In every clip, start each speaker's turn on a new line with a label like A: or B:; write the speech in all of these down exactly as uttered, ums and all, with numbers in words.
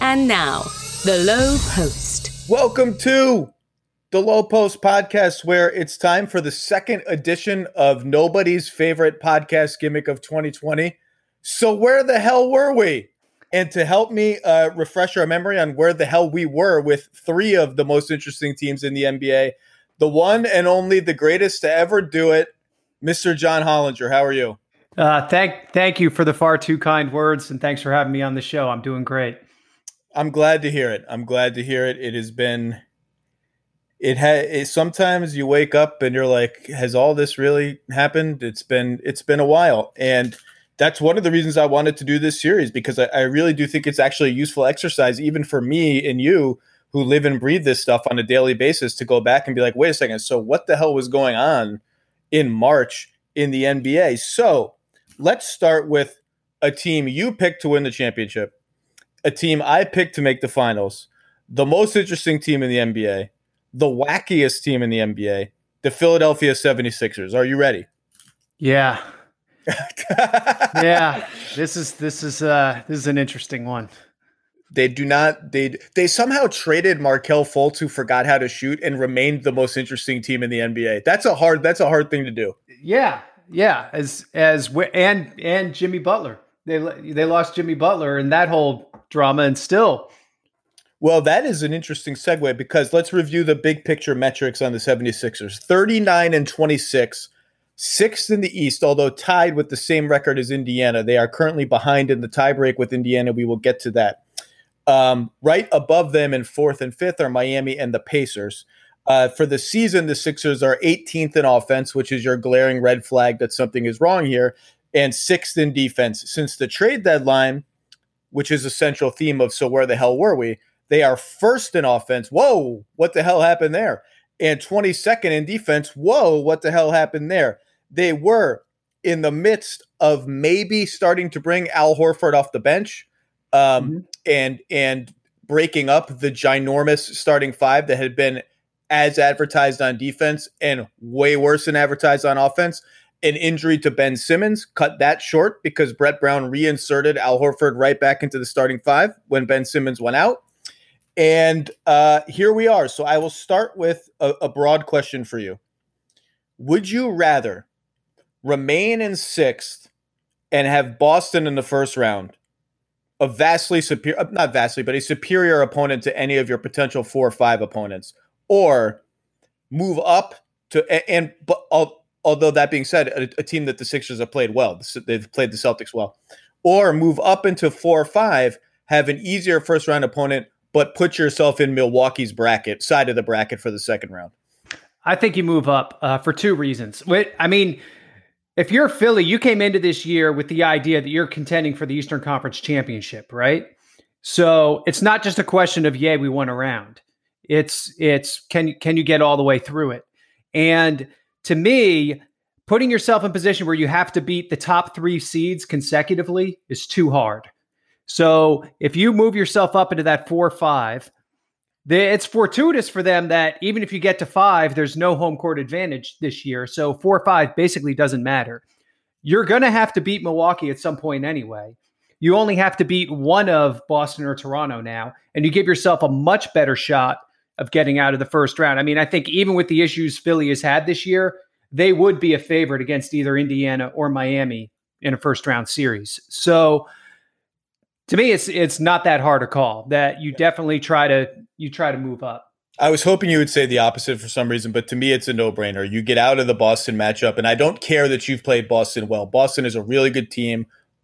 A: And now, The Low Post.
B: Welcome to The Low Post podcast, where it's time for the second edition of nobody's favorite podcast gimmick of twenty twenty. So where the hell were we? And to help me uh, refresh our memory on where the hell we were with three of the most interesting teams in the N B A, the one and only, the greatest to ever do it, Mister John Hollinger. How are you?
C: Uh, thank, thank you for the far too kind words, and thanks for having me on the show. I'm doing great.
B: I'm glad to hear it. I'm glad to hear it. It has been, it has, sometimes you wake up and you're like, has all this really happened? It's been, it's been a while. And that's one of the reasons I wanted to do this series, because I, I really do think it's actually a useful exercise, even for me and you who live and breathe this stuff on a daily basis, to go back and be like, wait a second. So what the hell was going on in March in the N B A? So let's start with a team you picked to win the championship, a team I picked to make the finals, the most interesting team in the N B A, the wackiest team in the N B A, the Philadelphia seventy-sixers. Are you ready?
C: Yeah. yeah. This is this is uh this is an interesting one.
B: They do not they they somehow traded Markelle Fultz, who forgot how to shoot, and remained the most interesting team in the N B A. That's a hard that's a hard thing to do.
C: Yeah. Yeah, as as and and Jimmy Butler. They they lost Jimmy Butler and that whole drama, and still.
B: Well, that is an interesting segue, because let's review the big picture metrics on the seventy-sixers. thirty-nine and twenty-six, sixth in the East, although tied with the same record as Indiana. They are currently behind in the tiebreak with Indiana. We will get to that. Um, right above them in fourth and fifth are Miami and the Pacers. Uh, for the season, the Sixers are eighteenth in offense, which is your glaring red flag that something is wrong here, and sixth in defense. Since the trade deadline, which is a central theme of so where the hell were we, they are first in offense. Whoa, what the hell happened there? And twenty-second in defense. Whoa, what the hell happened there? They were in the midst of maybe starting to bring Al Horford off the bench um, mm-hmm. and and breaking up the ginormous starting five that had been as advertised on defense and way worse than advertised on offense. An injury to Ben Simmons cut that short, because Brett Brown reinserted Al Horford right back into the starting five when Ben Simmons went out. And uh, here we are. So I will start with a, a broad question for you. Would you rather remain in sixth and have Boston in the first round, a vastly superior, not vastly, but a superior opponent to any of your potential four or five opponents, or move up to, and, and although that being said, a, a team that the Sixers have played well, they've played the Celtics well, or move up into four or five, have an easier first round opponent, but put yourself in Milwaukee's bracket, side of the bracket for the second round?
C: I think you move up uh, for two reasons. Wait, I mean, if you're Philly, you came into this year with the idea that you're contending for the Eastern Conference Championship, right? So it's not just a question of, yay, we won a round. It's, it's can, can you get all the way through it? And to me, putting yourself in position where you have to beat the top three seeds consecutively is too hard. So if you move yourself up into that four or five, it's fortuitous for them that even if you get to five, there's no home court advantage this year. So four or five basically doesn't matter. You're going to have to beat Milwaukee at some point anyway. You only have to beat one of Boston or Toronto now, and you give yourself a much better shot of getting out of the first round. I mean, I think even with the issues Philly has had this year, they would be a favorite against either Indiana or Miami in a first round series. So to me, it's it's not that hard a call, that you definitely try to you try to move up.
B: I was hoping you would say the opposite for some reason, but to me, it's a no-brainer. You get out of the Boston matchup, and I don't care that you've played Boston well. Boston is a really good team,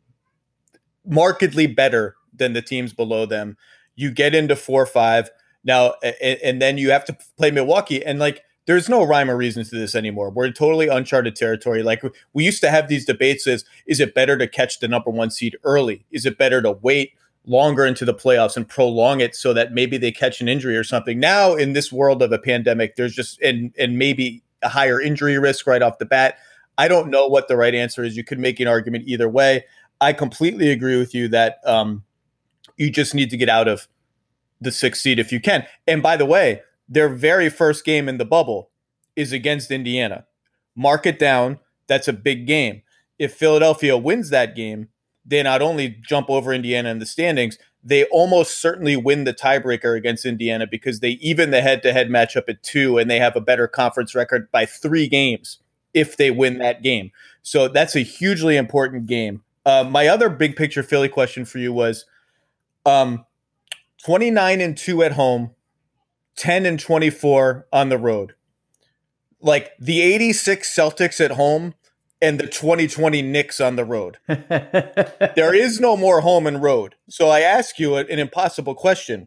B: markedly better than the teams below them. You get into four or five. Now, and, and then you have to play Milwaukee, and like, there's no rhyme or reason to this anymore. We're in totally uncharted territory. Like, we used to have these debates as, is it better to catch the number one seed early? Is it better to wait longer into the playoffs and prolong it so that maybe they catch an injury or something? Now, in this world of a pandemic, there's just, and, and maybe a higher injury risk right off the bat. I don't know what the right answer is. You could make an argument either way. I completely agree with you that um, you just need to get out of the sixth seed if you can. And by the way, their very first game in the bubble is against Indiana. Mark it down. That's a big game. If Philadelphia wins that game, they not only jump over Indiana in the standings, they almost certainly win the tiebreaker against Indiana because they even the head-to-head matchup at two, and they have a better conference record by three games if they win that game. So that's a hugely important game. Uh, my other big picture Philly question for you was um, twenty-nine and two at home, ten and twenty-four on the road. Like the eighty-six Celtics at home and the twenty twenty Knicks on the road. There is no more home and road. So I ask you an impossible question.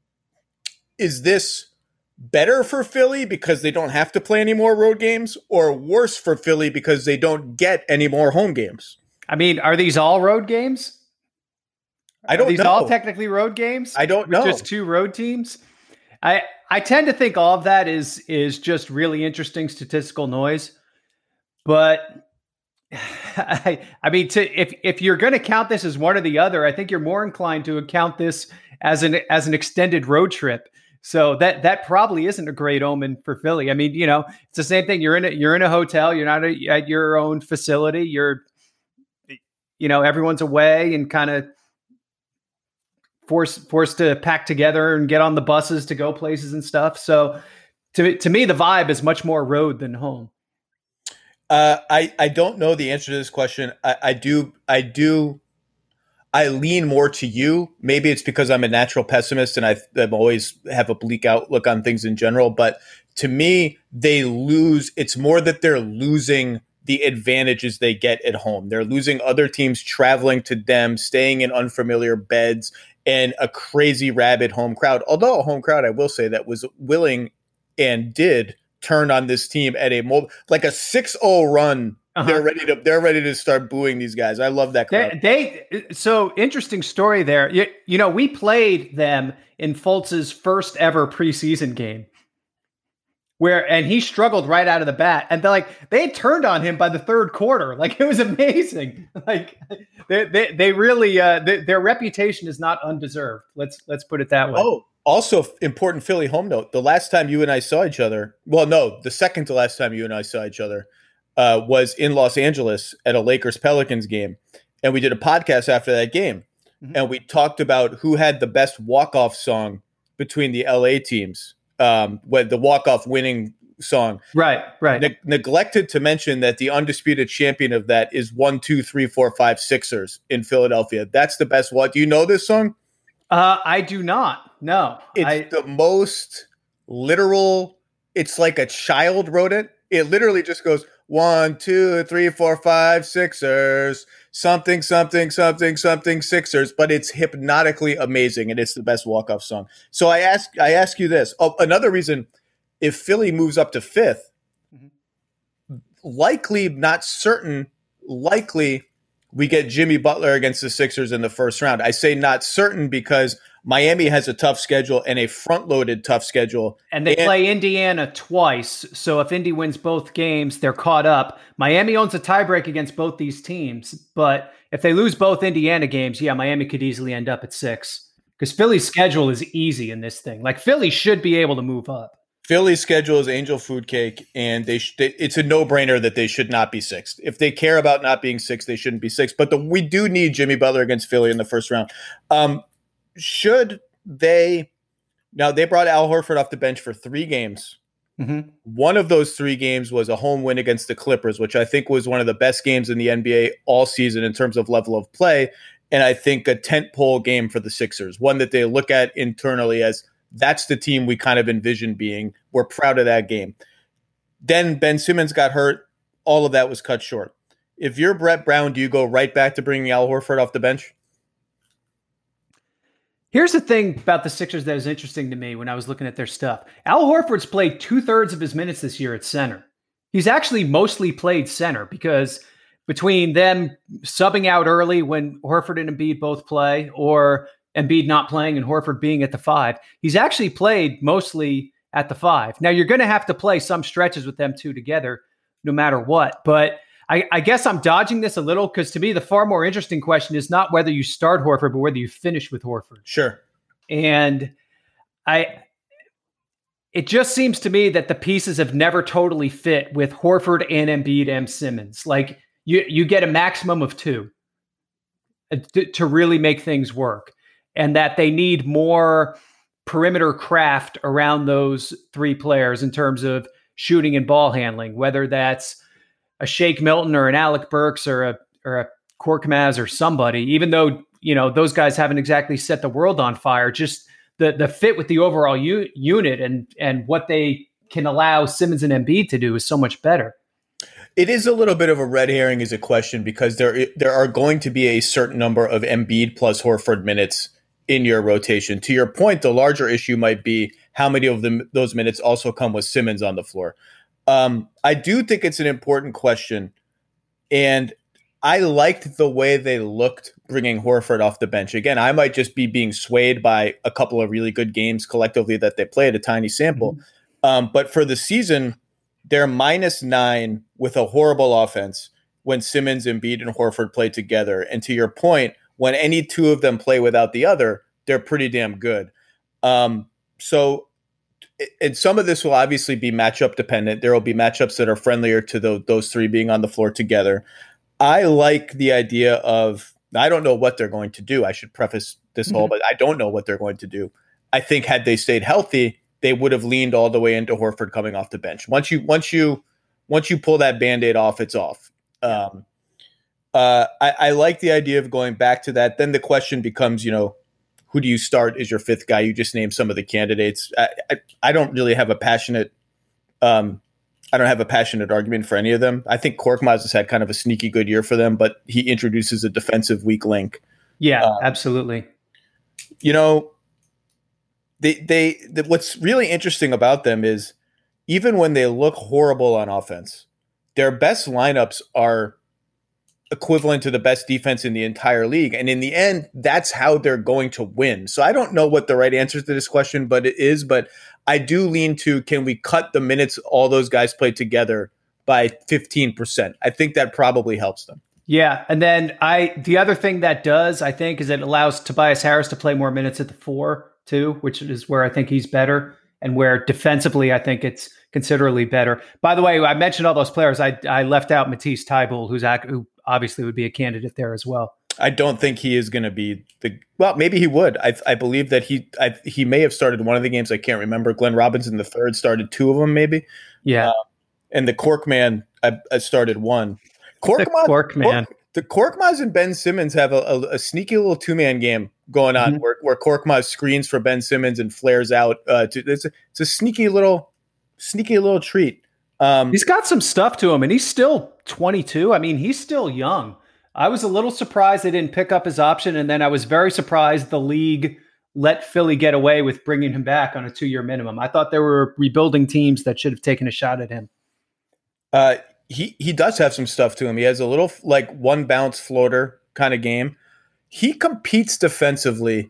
B: Is this better for Philly because they don't have to play any more road games, or worse for Philly because they don't get any more home games?
C: I mean, are these all road games?
B: I don't
C: are these
B: know.
C: all technically road games?
B: I don't
C: with
B: know.
C: Just two road teams? I I tend to think all of that is is just really interesting statistical noise. But I, I mean, to, if if you're going to count this as one or the other, I think you're more inclined to count this as an as an extended road trip. So that that probably isn't a great omen for Philly. I mean, you know, it's the same thing. You're in a, you're in a hotel. You're not a, at your own facility. You're, you know, everyone's away and kind of forced forced to pack together and get on the buses to go places and stuff. So to to me, the vibe is much more road than home.
B: Uh, I, I don't know the answer to this question. I, I do I do I lean more to you. Maybe it's because I'm a natural pessimist and I I've always have a bleak outlook on things in general. But to me, they lose. It's more that they're losing the advantages they get at home. They're losing other teams traveling to them, staying in unfamiliar beds, and a crazy rabid home crowd. Although a home crowd, I will say, that was willing and did turn on this team at a mo- like a six oh run. Uh-huh. They're ready to they're ready to start booing these guys. I love that crowd.
C: They, they so interesting story there. You, you know, we played them in Fultz's first ever preseason game, where and he struggled right out of the bat, and they're like they turned on him by the third quarter. Like it was amazing. Like they they, they really uh, they, their reputation is not undeserved. Let's let's put it that way.
B: Oh. Also, important Philly home note. The last time you and I saw each other, well, no, the second to last time you and I saw each other uh, was in Los Angeles at a Lakers-Pelicans game. And we did a podcast after that game. Mm-hmm. And we talked about who had the best walk-off song between the L A teams, um, with the walk-off winning song.
C: Right, right.
B: Ne- neglected to mention that the undisputed champion of that is one, two, three, four, five, Sixers in Philadelphia. That's the best one. Do you know this song?
C: Uh, I do not. No,
B: it's
C: I,
B: the most literal. It's like a child wrote it. It literally just goes one, two, three, four, five, Sixers, something, something, something, something, Sixers. But it's hypnotically amazing, and it's the best walk-off song. So I ask, I ask you this. Oh, another reason: if Philly moves up to fifth, mm-hmm. likely, not certain, likely we get Jimmy Butler against the Sixers in the first round. I say not certain because Miami has a tough schedule and a front-loaded tough schedule.
C: And they and, play Indiana twice. So if Indy wins both games, they're caught up. Miami owns a tiebreak against both these teams. But if they lose both Indiana games, yeah, Miami could easily end up at six. Because Philly's schedule is easy in this thing. Like, Philly should be able to move up.
B: Philly's schedule is angel food cake, and they, sh- they it's a no-brainer that they should not be sixth. If they care about not being sixth, they shouldn't be sixth. But the, we do need Jimmy Butler against Philly in the first round. Um, should they – now, they brought Al Horford off the bench for three games. Mm-hmm. One of those three games was a home win against the Clippers, which I think was one of the best games in the N B A all season in terms of level of play, and I think a tentpole game for the Sixers, one that they look at internally as – that's the team we kind of envision being. We're proud of that game. Then Ben Simmons got hurt. All of that was cut short. If you're Brett Brown, do you go right back to bringing Al Horford off the bench?
C: Here's the thing about the Sixers that is interesting to me when I was looking at their stuff. Al Horford's played two-thirds of his minutes this year at center. He's actually mostly played center because between them subbing out early when Horford and Embiid both play, or Embiid not playing and Horford being at the five, he's actually played mostly at the five. Now, you're going to have to play some stretches with them two together no matter what. But I, I guess I'm dodging this a little because to me, the far more interesting question is not whether you start Horford, but whether you finish with Horford.
B: Sure.
C: And I, it just seems to me that the pieces have never totally fit with Horford and Embiid and Simmons. Like you, you get a maximum of two. uh, to, to really make things work, and that they need more perimeter craft around those three players in terms of shooting and ball handling, whether that's a Shake Milton or an Alec Burks or a or a Korkmaz or somebody, even though, you know, those guys haven't exactly set the world on fire, just the the fit with the overall u- unit and and what they can allow Simmons and Embiid to do is so much better.
B: It is a little bit of a red herring as a question because there there are going to be a certain number of Embiid plus Horford minutes in your rotation. To your point, the larger issue might be how many of them those minutes also come with Simmons on the floor. Um, I do think it's an important question, and I liked the way they looked bringing Horford off the bench. Again, I might just be being swayed by a couple of really good games collectively that they played, a tiny sample. Mm-hmm. Um, but for the season, they're minus nine with a horrible offense when Simmons, Embiid, and Horford play together. And to your point, when any two of them play without the other, they're pretty damn good. Um, so, and some of this will obviously be matchup dependent. There will be matchups that are friendlier to the, those three being on the floor together. I like the idea of, I don't know what they're going to do. I should preface this mm-hmm. whole, but I don't know what they're going to do. I think had they stayed healthy, they would have leaned all the way into Horford coming off the bench. Once you, once you, once you pull that Band-Aid off, it's off. Um, uh, I, I like the idea of going back to that. Then the question becomes, you know, who do you start as your fifth guy? You just named some of the candidates. I, I, I don't really have a passionate, um, I don't have a passionate argument for any of them. I think Korkmaz has had kind of a sneaky good year for them, but he introduces a defensive weak link.
C: Yeah, um, absolutely.
B: You know, they, they, they, what's really interesting about them is even when they look horrible on offense, their best lineups are equivalent to the best defense in the entire league. And in the end, that's how they're going to win. So I don't know what the right answer to this question, but it is, but I do lean to, can we cut the minutes all those guys play together by fifteen percent? I think that probably helps them.
C: Yeah. And then I, the other thing that does, I think, is it allows Tobias Harris to play more minutes at the four too, which is where I think he's better and where defensively, I think it's considerably better. By the way, I mentioned all those players. I I left out Matisse Thybulle, who's who obviously would be a candidate there as well.
B: I don't think he is going to be the well. Maybe he would. I I believe that he I, he may have started one of the games. I can't remember. Glenn Robinson the third started two of them, maybe.
C: Yeah, uh,
B: and the Korkman I, I started one. Korkmaz,
C: Korkman.
B: Kork, the Korkmaz and Ben Simmons have a, a, a sneaky little two man game going on, mm-hmm. where where Korkmaz screens for Ben Simmons and flares out. Uh, to, it's a, it's a sneaky little sneaky little treat. Um,
C: he's got some stuff to him, and he's still twenty-two. I mean, he's still young. I was a little surprised they didn't pick up his option, and then I was very surprised the league let Philly get away with bringing him back on a two-year minimum. I thought there were rebuilding teams that should have taken a shot at him.
B: Uh, he he does have some stuff to him. He has a little like one bounce floater kind of game. He competes defensively.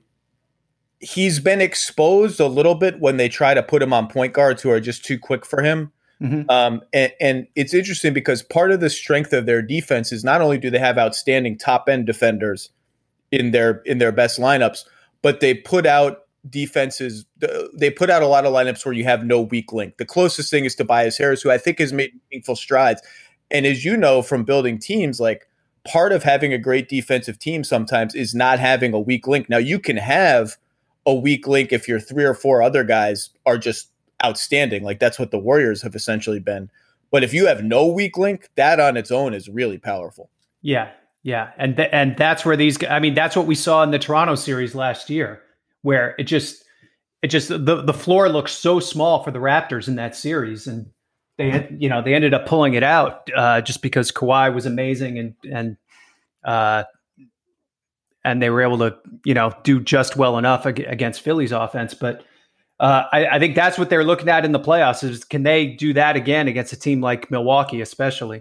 B: He's been exposed a little bit when they try to put him on point guards who are just too quick for him. Mm-hmm. Um, and, and it's interesting because part of the strength of their defense is not only do they have outstanding top end defenders in their in their best lineups, but they put out defenses. They put out a lot of lineups where you have no weak link. The closest thing is Tobias Harris, who I think has made meaningful strides. And as you know from building teams, like part of having a great defensive team sometimes is not having a weak link. Now you can have a weak link if your three or four other guys are just outstanding. Like that's what the Warriors have essentially been. But if you have no weak link, that on its own is really powerful.
C: Yeah. Yeah. And, th- and that's where these, I mean, that's what we saw in the Toronto series last year, where it just, it just, the, the floor looks so small for the Raptors in that series. And they had, you know, they ended up pulling it out uh, just because Kawhi was amazing and, and, uh, and they were able to, you know, do just well enough ag- against Philly's offense. But Uh, I, I think that's what they're looking at in the playoffs is can they do that again against a team like Milwaukee, especially?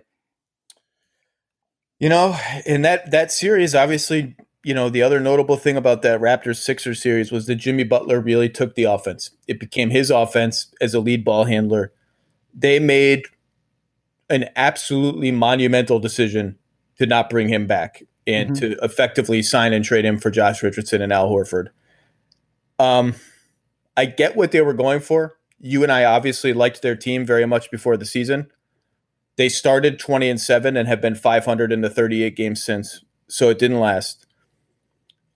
B: You know, in that, that series, obviously, you know, the other notable thing about that Raptors-Sixers series was that Jimmy Butler really took the offense. It became his offense as a lead ball handler. They made an absolutely monumental decision to not bring him back and mm-hmm. to effectively sign and trade him for Josh Richardson and Al Horford. Um. I get what they were going for. You and I obviously liked their team very much before the season. They started twenty and seven and have been five hundred in the thirty-eight games since, so it didn't last.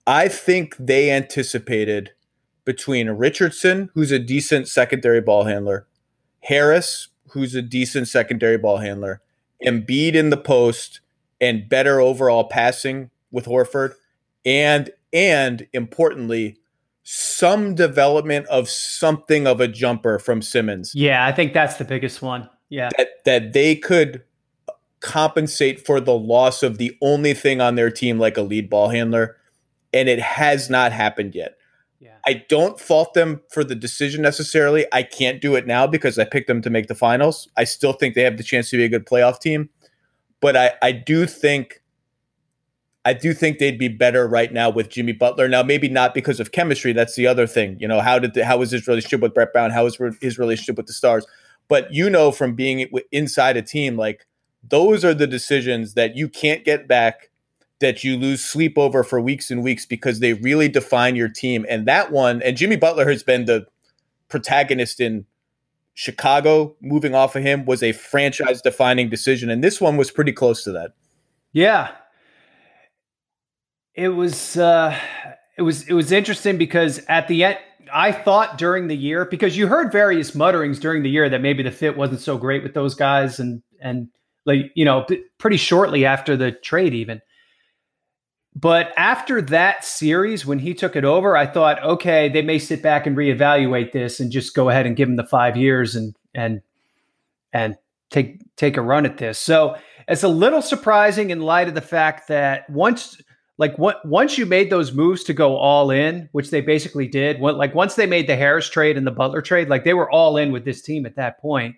B: I think they anticipated between Richardson, who's a decent secondary ball handler, Harris, who's a decent secondary ball handler, Embiid in the post, and better overall passing with Horford, and and importantly, some development of something of a jumper from Simmons.
C: Yeah, I think that's the biggest one. Yeah.
B: That, that they could compensate for the loss of the only thing on their team like a lead ball handler, and it has not happened yet.
C: Yeah.
B: I don't fault them for the decision necessarily. I can't do it now because I picked them to make the finals. I still think they have the chance to be a good playoff team, but I, I do think I do think they'd be better right now with Jimmy Butler. Now, maybe not because of chemistry. That's the other thing. You know, how did the, how was his relationship with Brett Brown? How was his relationship with the Stars? But you know, from being inside a team, like those are the decisions that you can't get back, that you lose sleep over for weeks and weeks because they really define your team. And that one, and Jimmy Butler has been the protagonist in Chicago. Moving off of him was a franchise-defining decision, and this one was pretty close to that.
C: Yeah. It was uh, it was it was interesting because at the end, I thought during the year, because you heard various mutterings during the year that maybe the fit wasn't so great with those guys, and and like you know, pretty shortly after the trade, even. But after that series, when he took it over, I thought, okay, they may sit back and reevaluate this and just go ahead and give him the five years and and and take take a run at this. So it's a little surprising in light of the fact that once. Like what, once you made those moves to go all in, which they basically did, what, like once they made the Harris trade and the Butler trade, like they were all in with this team at that point.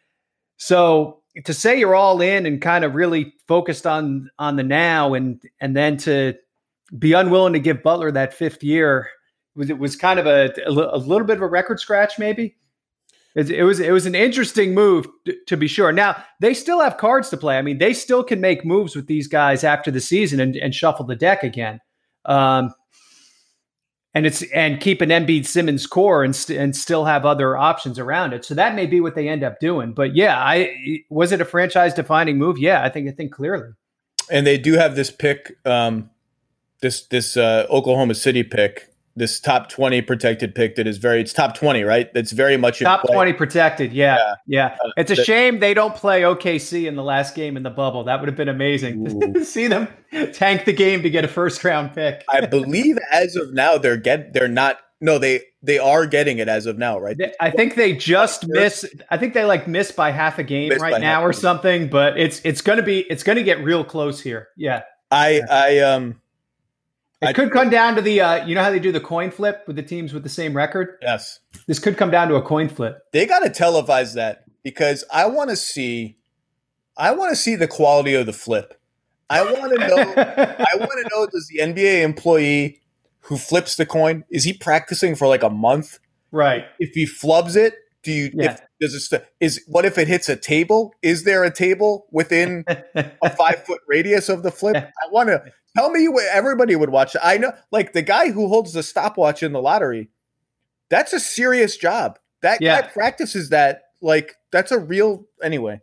C: So to say you're all in and kind of really focused on on the now, and and then to be unwilling to give Butler that fifth year, was it was kind of a, a, a little bit of a record scratch, maybe. It, it was it was an interesting move to, to be sure. Now they still have cards to play. I mean, they still can make moves with these guys after the season and, and shuffle the deck again, um, and it's and keep an Embiid Simmons core and st- and still have other options around it. So that may be what they end up doing. But yeah, I was it a franchise defining move? Yeah, I think I think clearly.
B: And they do have this pick, um, this this uh, Oklahoma City pick. This top twenty protected pick that is very, it's top twenty, right? That's very much
C: top twenty protected. Yeah. Yeah. yeah.
B: Uh,
C: it's a
B: that,
C: shame they don't play O K C in the last game in the bubble. That would have been amazing to see them tank the game to get a first round pick.
B: I believe as of now, they're get, they're not, no, they, they are getting it as of now, right?
C: They, I think they just miss, I think they like miss by half a game right now or something, but it's, it's going to be, it's going to get real close here. Yeah.
B: I,
C: yeah.
B: I, um,
C: It
B: I,
C: could come down to the, uh, you know how they do the coin flip with the teams with the same record?
B: Yes.
C: This could come down to a coin flip.
B: They got to televise that because I want to see, I want to see the quality of the flip. I want to know, I want to know, does the N B A employee who flips the coin, is he practicing for like a month?
C: Right.
B: If he flubs it, do you,
C: yeah.
B: if, does it, st- is, what if it hits a table? Is there a table within a five foot radius of the flip? I want to, tell me what everybody would watch. I know, like the guy who holds the stopwatch in the lottery, that's a serious job. That yeah. guy practices that. Like, that's a real, anyway.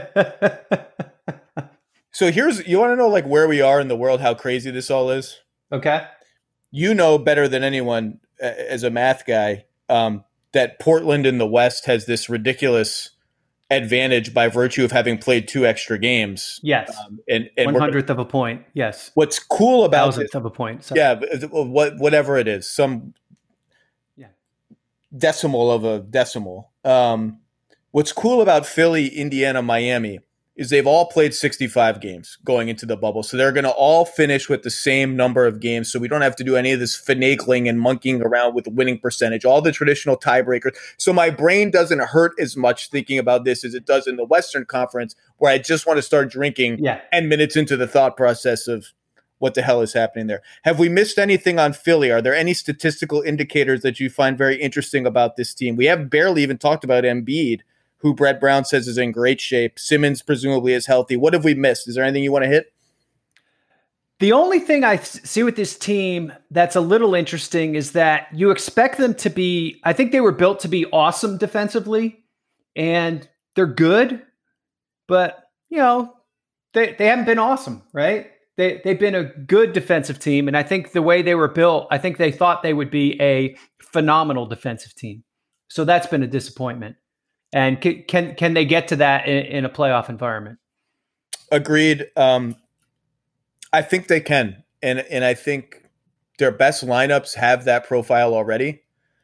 B: So here's, you want to know like where we are in the world, how crazy this all is?
C: Okay.
B: You know better than anyone uh, as a math guy um, that Portland in the West has this ridiculous advantage by virtue of having played two extra games.
C: Yes.
B: Um, and, and
C: one hundredth of a point. Yes.
B: What's cool about
C: thousandth
B: this,
C: of a point. Sorry.
B: Yeah. What, whatever it is, some
C: yeah.
B: decimal of a decimal. Um, what's cool about Philly, Indiana, Miami is they've all played sixty-five games going into the bubble. So they're going to all finish with the same number of games. So we don't have to do any of this finagling and monkeying around with winning percentage, all the traditional tiebreakers. So my brain doesn't hurt as much thinking about this as it does in the Western Conference, where I just want to start drinking
C: yeah.
B: ten minutes into the thought process of what the hell is happening there. Have we missed anything on Philly? Are there any statistical indicators that you find very interesting about this team? We have barely even talked about Embiid, who Brett Brown says is in great shape. Simmons presumably is healthy. What have we missed? Is there anything you want to hit?
C: The only thing I see with this team that's a little interesting is that you expect them to be, I think they were built to be awesome defensively, and they're good, but, you know, they, they haven't been awesome, right? they they've been a good defensive team, and I think the way they were built, I think they thought they would be a phenomenal defensive team. So that's been a disappointment. And can can, can they get to that in, in a playoff environment?
B: Agreed. Um, I think they can, and and I think their best lineups have that profile already.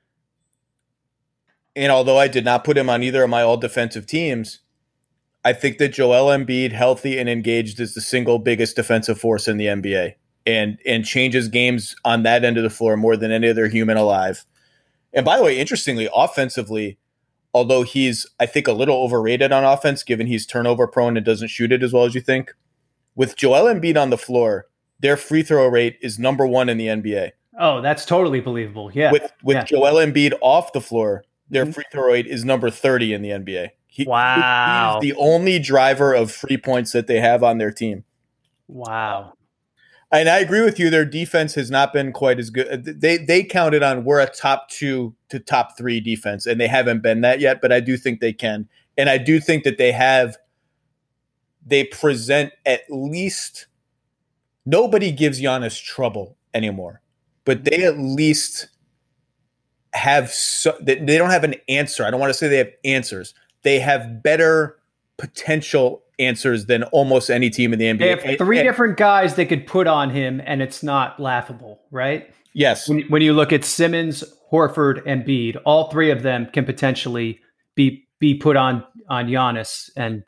B: And although I did not put him on either of my all defensive teams, I think that Joel Embiid, healthy and engaged, is the single biggest defensive force in the N B A, and and changes games on that end of the floor more than any other human alive. And by the way, interestingly, offensively, although he's, I think, a little overrated on offense, given he's turnover prone and doesn't shoot it as well as you think, with Joel Embiid on the floor, their free throw rate is number one in the N B A.
C: Oh, that's totally believable. Yeah.
B: With with
C: yeah.
B: Joel Embiid off the floor, their mm-hmm. free throw rate is number thirty in the N B A. He,
C: wow.
B: He's the only driver of free points that they have on their team.
C: Wow.
B: And I agree with you. Their defense has not been quite as good. They they counted on we're a top two to top three defense, and they haven't been that yet, but I do think they can. And I do think that they have, they present at least, nobody gives Giannis trouble anymore, but they at least have, so, they, they don't have an answer. I don't want to say they have answers. They have better potential answers than almost any team in the N B A.
C: They have three and, different guys they could put on him, and it's not laughable, right?
B: Yes.
C: When, when you look at Simmons, Horford, and Embiid, all three of them can potentially be be put on on Giannis, and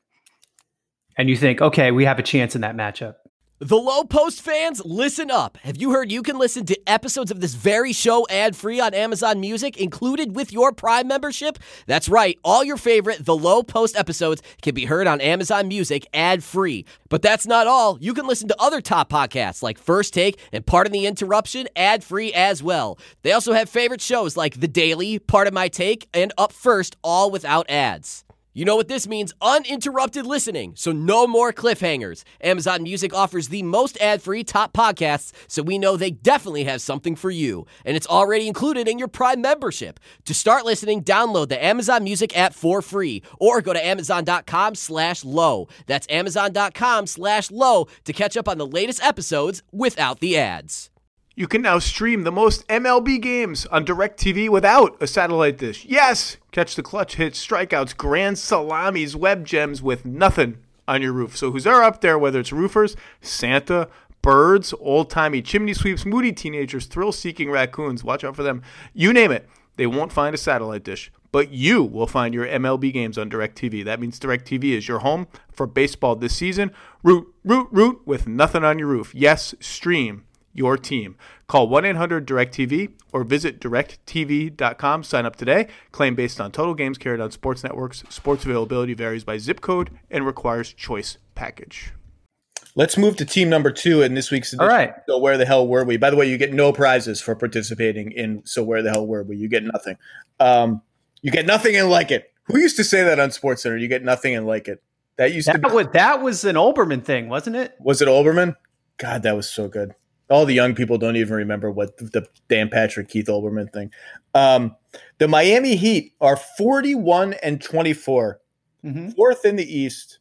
C: and you think, okay, we have a chance in that matchup.
D: The Low Post fans, listen up. Have you heard you can listen to episodes of this very show ad-free on Amazon Music, included with your Prime membership? That's right. All your favorite The Low Post episodes can be heard on Amazon Music ad-free. But that's not all. You can listen to other top podcasts like First Take and Pardon the Interruption ad-free as well. They also have favorite shows like The Daily, Pardon My Take, and Up First, all without ads. You know what this means? Uninterrupted listening, so no more cliffhangers. Amazon Music offers the most ad-free top podcasts, so we know they definitely have something for you. And it's already included in your Prime membership. To start listening, download the Amazon Music app for free, or go to amazon.com slash low. That's amazon.com slash low to catch up on the latest episodes without the ads.
E: You can now stream the most M L B games on DirecTV without a satellite dish. Yes! Catch the clutch hits, strikeouts, grand salamis, web gems with nothing on your roof. So who's there up there, whether it's roofers, Santa, birds, old-timey chimney sweeps, moody teenagers, thrill-seeking raccoons, watch out for them. You name it, they won't find a satellite dish. But you will find your M L B games on DirecTV. That means DirecTV is your home for baseball this season. Root, root, root with nothing on your roof. Yes, stream your team. Call one eight hundred direct T V or visit direct T V dot com. Sign up today. Claim based on total games carried on sports networks. Sports availability varies by zip code and requires choice package.
B: Let's move to team number two in this week's edition.
C: All right.
B: So where the hell were we? By the way, you get no prizes for participating in So Where the Hell Were We? You get nothing. Um, you get nothing and like it. Who used to say that on SportsCenter? You get nothing and like it. That used
C: that
B: to be.
C: Was, that was an Olbermann thing, wasn't it?
B: Was it Olbermann? God, that was so good. All the young people don't even remember what the, the Dan Patrick, Keith Olbermann thing. Um, the Miami Heat are forty-one and twenty-four, mm-hmm. fourth in the East.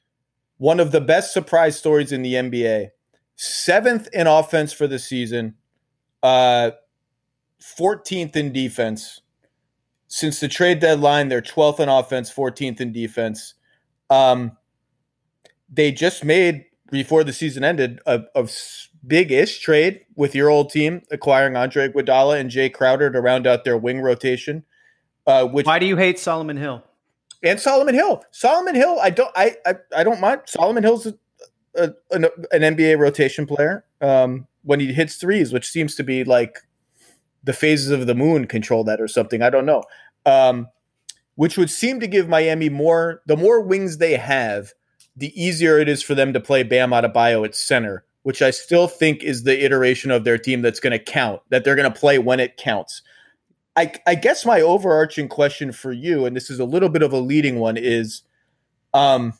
B: One of the best surprise stories in the N B A. Seventh in offense for the season. Uh, fourteenth in defense. Since the trade deadline, they're twelfth in offense, fourteenth in defense. Um, they just made, before the season ended, a, a big-ish trade with your old team, acquiring Andre Iguodala and Jay Crowder to round out their wing rotation. Uh, which
C: Why do you hate Solomon Hill?
B: And Solomon Hill. Solomon Hill, I don't, I, I, I don't mind. Solomon Hill's a, a, an, an N B A rotation player um, when he hits threes, which seems to be like the phases of the moon control that or something. I don't know. Um, which would seem to give Miami more. The more wings they have, the easier it is for them to play Bam Adebayo at center, which I still think is the iteration of their team that's going to count, that they're going to play when it counts. I, I guess my overarching question for you, and this is a little bit of a leading one, is um,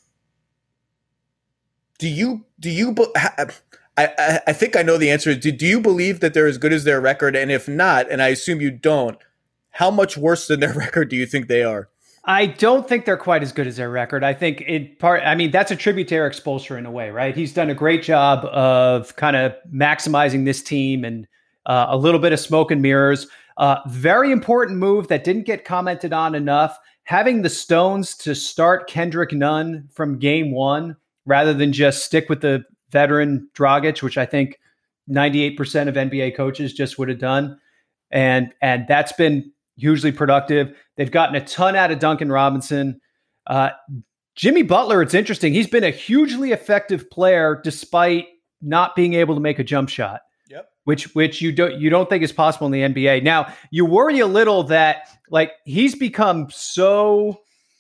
B: do you do you I, I I think I know the answer. Do, do you believe that they're as good as their record? And if not, and I assume you don't, how much worse than their record do you think they are?
C: I don't think they're quite as good as their record. I think in part, I mean, that's a tribute to Eric Spoelstra in a way, right? He's done a great job of kind of maximizing this team and uh, a little bit of smoke and mirrors. Uh, very important move that didn't get commented on enough. Having the Stones to start Kendrick Nunn from game one rather than just stick with the veteran Dragic, which I think ninety-eight percent of N B A coaches just would have done. And, and that's been hugely productive. They've gotten a ton out of Duncan Robinson. Uh, Jimmy Butler, it's interesting. He's been a hugely effective player despite not being able to make a jump shot.
B: Yep.
C: Which which you don't you don't think is possible in the N B A. Now, you worry a little that like he's become so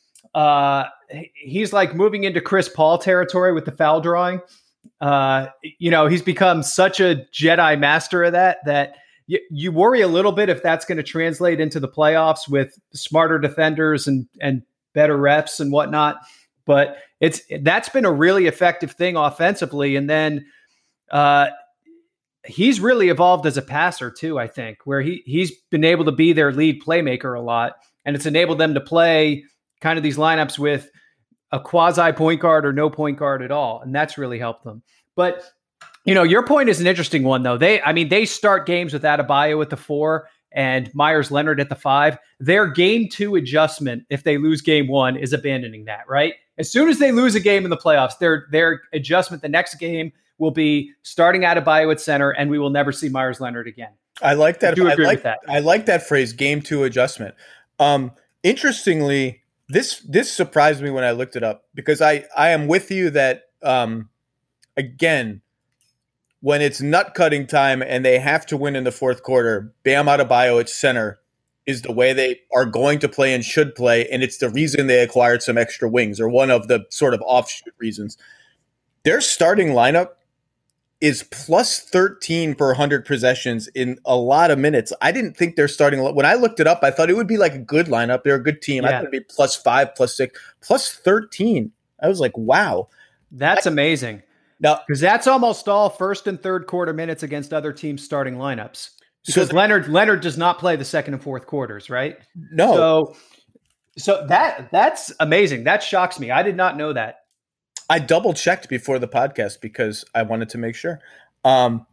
C: uh, he's like moving into Chris Paul territory with the foul drawing. Uh, you know, he's become such a Jedi master of that that You, you worry a little bit if that's going to translate into the playoffs with smarter defenders and and better refs and whatnot. But it's that's been a really effective thing offensively. And then uh, he's really evolved as a passer too, I think, where he he's been able to be their lead playmaker a lot. And it's enabled them to play kind of these lineups with a quasi point guard or no point guard at all. And that's really helped them. But you know, your point is an interesting one, though. They, I mean, they start games with Adebayo at the four and Myers Leonard at the five. Their game two adjustment, if they lose game one, is abandoning that, right? As soon as they lose a game in the playoffs, their their adjustment the next game will be starting Adebayo at center, and we will never see Myers Leonard again.
B: I like that.
C: I do agree
B: I like,
C: with that.
B: I like that phrase, game two adjustment. Um, interestingly, this this surprised me when I looked it up because I I am with you that um, again. When it's nut cutting time and they have to win in the fourth quarter, Bam Adebayo at center is the way they are going to play and should play. And it's the reason they acquired some extra wings, or one of the sort of offshoot reasons. Their starting lineup is plus thirteen per one hundred possessions in a lot of minutes. I didn't think their starting – when I looked it up, I thought it would be like a good lineup. They're a good team.
C: Yeah.
B: I thought it would be plus five, plus six, plus thirteen. I was like, wow.
C: That's
B: I,
C: amazing.
B: Now,
C: because that's almost all first and third quarter minutes against other teams' starting lineups. Because
B: so the,
C: Leonard Leonard does not play the second and fourth quarters, right?
B: No.
C: So, so that that's amazing. That shocks me. I did not know that.
B: I double checked before the podcast because I wanted to make sure. Um,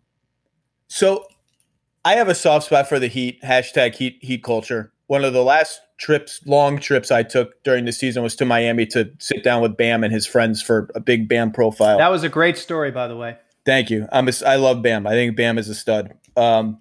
B: so I have a soft spot for the Heat. Hashtag Heat Heat culture. One of the last trips, long trips I took during the season was to Miami to sit down with Bam and his friends for a big Bam profile.
C: That was a great story, by the way.
B: Thank you. I'm a, I love Bam. I think Bam is a stud. Um,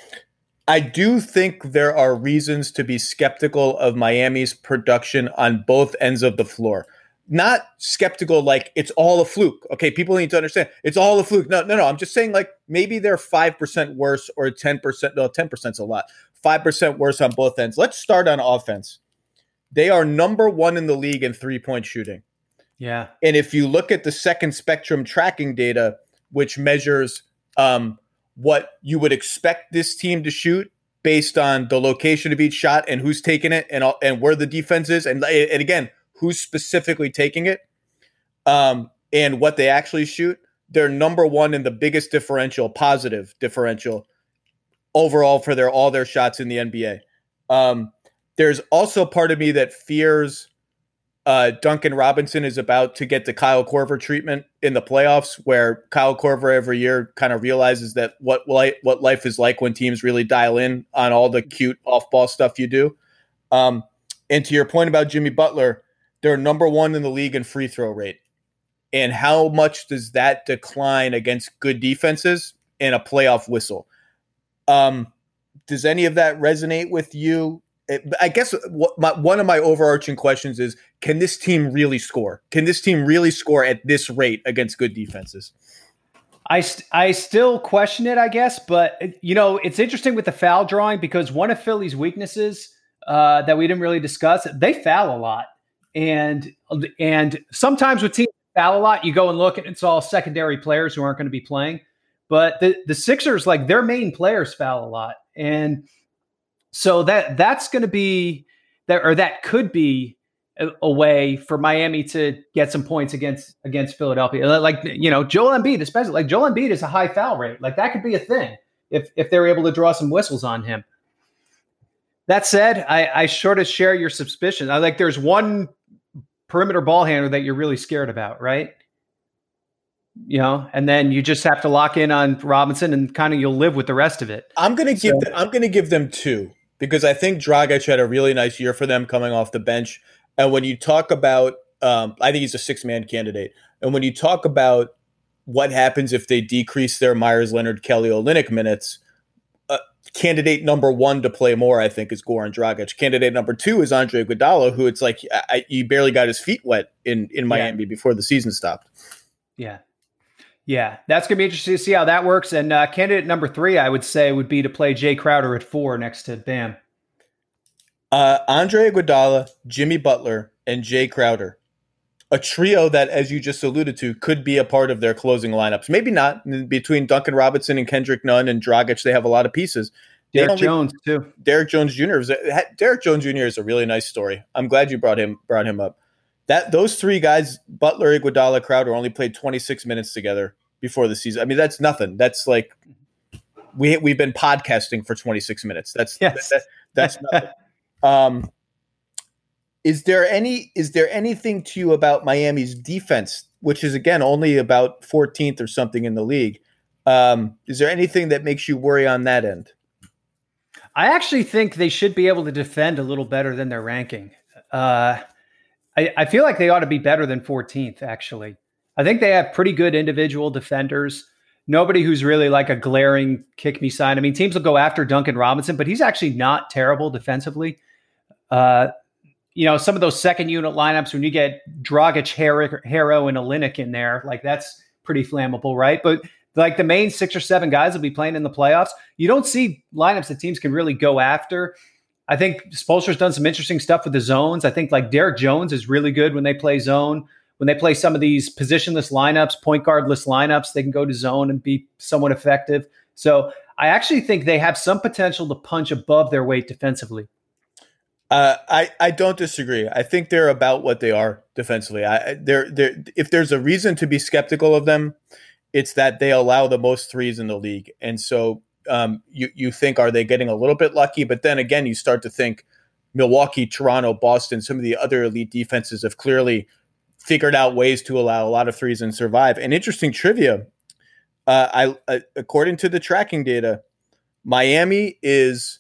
B: I do think there are reasons to be skeptical of Miami's production on both ends of the floor. Not skeptical like it's all a fluke. Okay, people need to understand it's all a fluke. No, no, no. I'm just saying like maybe they're five percent worse or ten percent. No, ten percent is a lot. five percent worse on both ends. Let's start on offense. They are number one in the league in three-point shooting.
C: Yeah.
B: And if you look at the second spectrum tracking data, which measures um, what you would expect this team to shoot based on the location of each shot and who's taking it and, and where the defense is, and, and again, who's specifically taking it, um, and what they actually shoot, they're number one in the biggest differential, positive differential, overall for their all their shots in the N B A. Um, there's also part of me that fears uh, Duncan Robinson is about to get the Kyle Korver treatment in the playoffs, where Kyle Korver every year kind of realizes that what life, what life is like when teams really dial in on all the cute off-ball stuff you do. Um, and to your point about Jimmy Butler, they're number one in the league in free throw rate. And how much does that decline against good defenses in a playoff whistle? Um, does any of that resonate with you? It, I guess what my, one of my overarching questions is, can this team really score? Can this team really score at this rate against good defenses?
C: I, st- I still question it, I guess. But, you know, it's interesting with the foul drawing because one of Philly's weaknesses uh, that we didn't really discuss, they foul a lot. And and sometimes with teams that foul a lot, you go and look and it's all secondary players who aren't going to be playing. But the, the Sixers, like their main players foul a lot. And so that that's going to be that, or that could be a, a way for Miami to get some points against against Philadelphia. Like, you know, Joel Embiid, especially like Joel Embiid is a high foul rate. Like that could be a thing if if they're able to draw some whistles on him. That said, I, I sort of share your suspicion. I like there's one perimeter ball handler that you're really scared about, right? You know, and then you just have to lock in on Robinson and kind of you'll live with the rest of it.
B: I'm gonna give
C: So-
B: them, I'm gonna give them two because I think Dragic had a really nice year for them coming off the bench. And when you talk about, um, I think he's a six man candidate. And when you talk about what happens if they decrease their Myers Leonard, Kelly Olynyk minutes, uh, candidate number one to play more, I think, is Goran Dragic. Candidate number two is Andre Iguodala, who it's like I, he barely got his feet wet in in Miami yeah. before the season stopped.
C: Yeah. Yeah, that's going to be interesting to see how that works. And uh, candidate number three, I would say, would be to play Jay Crowder at four next to Bam.
B: Uh, Andre Iguodala, Jimmy Butler, and Jay Crowder. A trio that, as you just alluded to, could be a part of their closing lineups. Maybe not. Between Duncan Robinson and Kendrick Nunn and Dragic, they have a lot of pieces.
C: Derek only, Jones, too.
B: Derek Jones Junior Is a, Derek Jones Junior is a really nice story. I'm glad you brought him brought him up. That those three guys, Butler, Iguodala, Crowder, only played twenty-six minutes together before the season. I mean, that's nothing. That's like we we've been podcasting for twenty-six minutes. That's
C: yes.
B: that, that's nothing. um, is there any is there anything to you about Miami's defense, which is again only about fourteenth or something in the league? Um, is there anything that makes you worry on that end?
C: I actually think they should be able to defend a little better than their ranking. Uh, I, I feel like they ought to be better than fourteenth, actually. I think they have pretty good individual defenders. Nobody who's really like a glaring kick me sign. I mean, teams will go after Duncan Robinson, but he's actually not terrible defensively. Uh, you know, some of those second unit lineups, when you get Dragic, Harrow, and Olynyk in there, like that's pretty flammable, right? But like the main six or seven guys will be playing in the playoffs. You don't see lineups that teams can really go after. I think Spoelstra's done some interesting stuff with the zones. I think like Derek Jones is really good when they play zone. When they play some of these positionless lineups, point guardless lineups, they can go to zone and be somewhat effective. So I actually think they have some potential to punch above their weight defensively.
B: Uh, I, I don't disagree. I think they're about what they are defensively. I, they're, they're, if there's a reason to be skeptical of them, it's that they allow the most threes in the league. And so um, you, you think, are they getting a little bit lucky? But then again, you start to think Milwaukee, Toronto, Boston, some of the other elite defenses have clearly figured out ways to allow a lot of threes and survive. And interesting trivia, uh, I uh, according to the tracking data, Miami is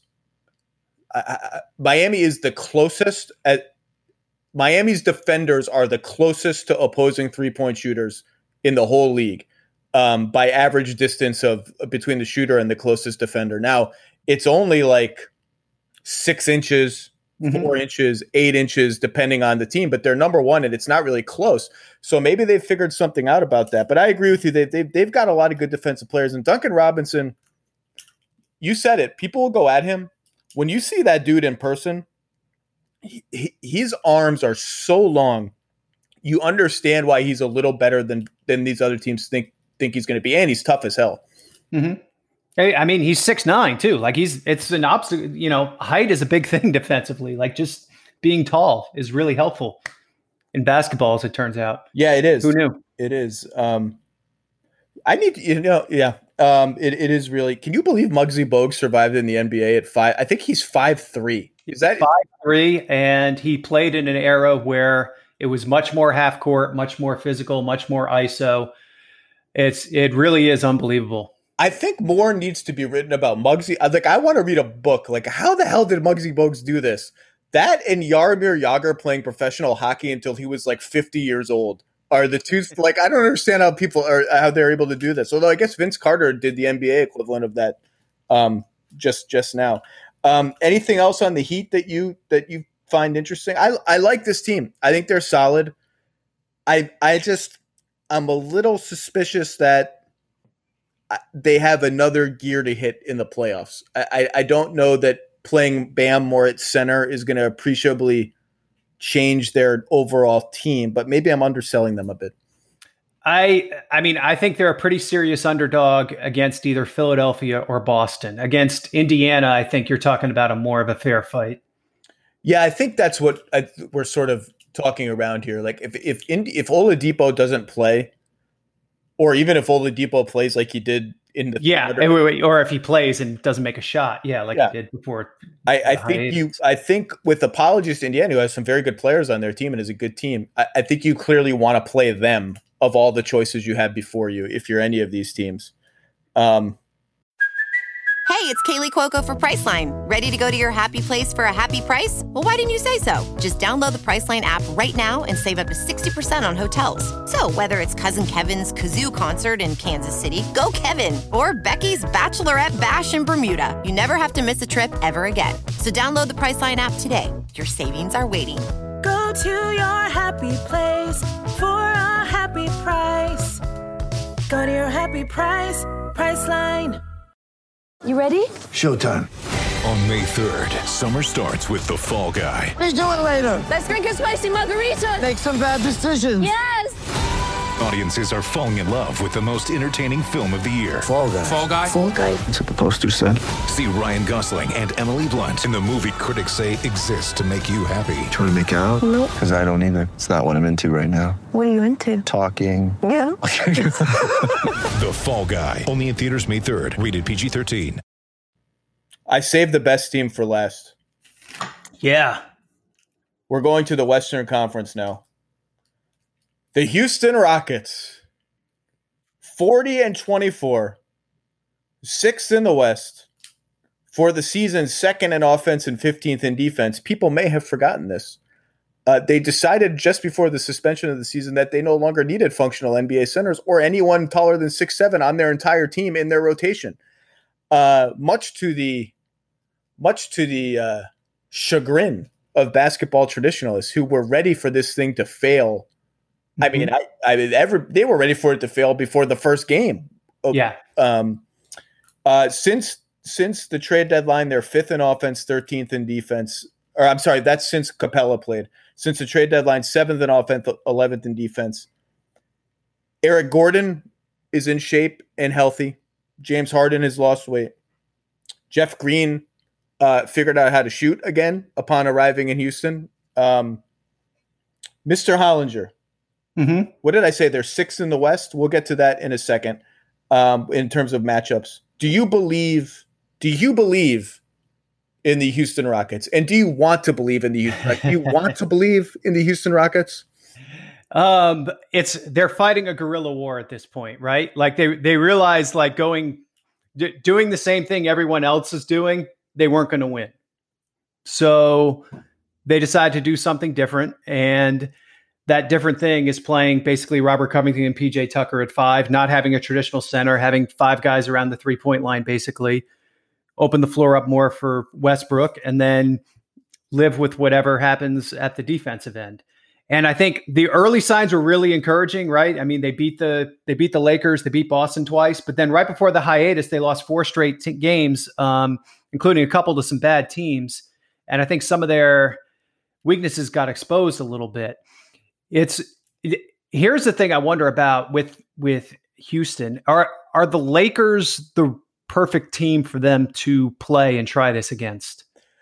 B: uh, Miami is the closest at Miami's defenders are the closest to opposing three-point shooters in the whole league um, by average distance of between the shooter and the closest defender. Now it's only like six inches. Mm-hmm. Four inches, eight inches, depending on the team, but they're number one, and it's not really close. So maybe they've figured something out about that. But I agree with you; they, they've they've got a lot of good defensive players. And Duncan Robinson, you said it. People will go at him when you see that dude in person. He, he, his arms are so long. You understand why he's a little better than than these other teams think think he's going to be, and he's tough as hell.
C: Mm-hmm. Hey, I mean, he's six nine too. Like he's, it's an obstacle, you know, height is a big thing defensively. Like just being tall is really helpful in basketball, as it turns out.
B: Yeah, it is.
C: Who knew?
B: It is. Um, I need to, you know, yeah, um, it, it is really, can you believe Muggsy Bogues survived in the N B A at five? I think he's five, three. Is that
C: five, three? And he played in an era where it was much more half court, much more physical, much more I S O. It's, it really is unbelievable.
B: I think more needs to be written about Muggsy. Like, I want to read a book. Like, how the hell did Muggsy Bogues do this? That and Jaromir Jagr playing professional hockey until he was like fifty years old are the two. Like, I don't understand how people are how they're able to do this. Although I guess Vince Carter did the N B A equivalent of that um, just just now. Um, anything else on the Heat that you that you find interesting? I I like this team. I think they're solid. I I just I'm a little suspicious that they have another gear to hit in the playoffs. I, I, I don't know that playing Bam more at center is going to appreciably change their overall team, but maybe I'm underselling them a bit.
C: I I mean, I think they're a pretty serious underdog against either Philadelphia or Boston. Against Indiana, I think you're talking about a more of a fair fight.
B: Yeah, I think that's what I, we're sort of talking around here. Like if if Indi- if Oladipo doesn't play, or even if Oladipo plays like he did in the
C: yeah,
B: third.
C: or if he plays and doesn't make a shot, yeah, like yeah. he did before.
B: I, I think you. I think with apologies to Indiana, who has some very good players on their team and is a good team, I, I think you clearly want to play them of all the choices you have before you. If you're any of these teams. Um,
F: Hey, it's Kaylee Cuoco for Priceline. Ready to go to your happy place for a happy price? Well, why didn't you say so? Just download the Priceline app right now and save up to sixty percent on hotels. So whether it's Cousin Kevin's Kazoo Concert in Kansas City, go Kevin, or Becky's Bachelorette Bash in Bermuda, you never have to miss a trip ever again. So download the Priceline app today. Your savings are waiting.
G: Go to your happy place for a happy price. Go to your happy price, Priceline.
H: You ready?
I: Showtime.
J: On May third, summer starts with The Fall Guy.
I: Let's do it later.
H: Let's drink a spicy margarita.
I: Make some bad decisions.
H: Yes.
J: Audiences are falling in love with the most entertaining film of the year.
I: Fall Guy.
J: Fall Guy?
H: Fall Guy.
I: That's what the poster said.
J: See Ryan Gosling and Emily Blunt in the movie critics say exists to make you happy.
I: Trying to make it out?
H: Nope.
I: Because I don't either. It's not what I'm into right now.
H: What are you into?
I: Talking.
H: Yeah.
J: The Fall Guy. Only in theaters May third. Rated P G thirteen.
B: I saved the best team for last.
C: Yeah.
B: We're going to the Western Conference now. The Houston Rockets, forty and twenty-four, sixth in the West, for the season, second in offense and fifteenth in defense. People may have forgotten this. Uh, they decided just before the suspension of the season that they no longer needed functional N B A centers or anyone taller than six seven on their entire team in their rotation. Uh, much to the much to the uh, chagrin of basketball traditionalists who were ready for this thing to fail. Mm-hmm. I mean, I, I mean, every, they were ready for it to fail before the first game.
C: Yeah.
B: Um, uh, since since the trade deadline, they're fifth in offense, thirteenth in defense. Or I'm sorry, that's since Capella played. Since the trade deadline, seventh in offense, eleventh in defense. Eric Gordon is in shape and healthy. James Harden has lost weight. Jeff Green uh, figured out how to shoot again upon arriving in Houston. Um, Mister Hollinger.
C: Mm-hmm.
B: What did I say? They're sixth in the West. We'll get to that in a second. Um, in terms of matchups, do you believe? Do you believe in the Houston Rockets? And do you want to believe in the Houston Rockets? Do you want to believe in the Houston Rockets?
C: Um, it's they're fighting a guerrilla war at this point, right? Like they they realized like going d- doing the same thing everyone else is doing, they weren't going to win. So they decided to do something different, and that different thing is playing basically Robert Covington and P J Tucker at five, not having a traditional center, having five guys around the three-point line, basically open the floor up more for Westbrook, and then live with whatever happens at the defensive end. And I think the early signs were really encouraging, right? I mean, they beat the they beat the Lakers, they beat Boston twice, but then right before the hiatus, they lost four straight t- games, um, including a couple to some bad teams. And I think some of their weaknesses got exposed a little bit. It's it, here's the thing I wonder about with with Houston: are are the Lakers the perfect team for them to play and try this against?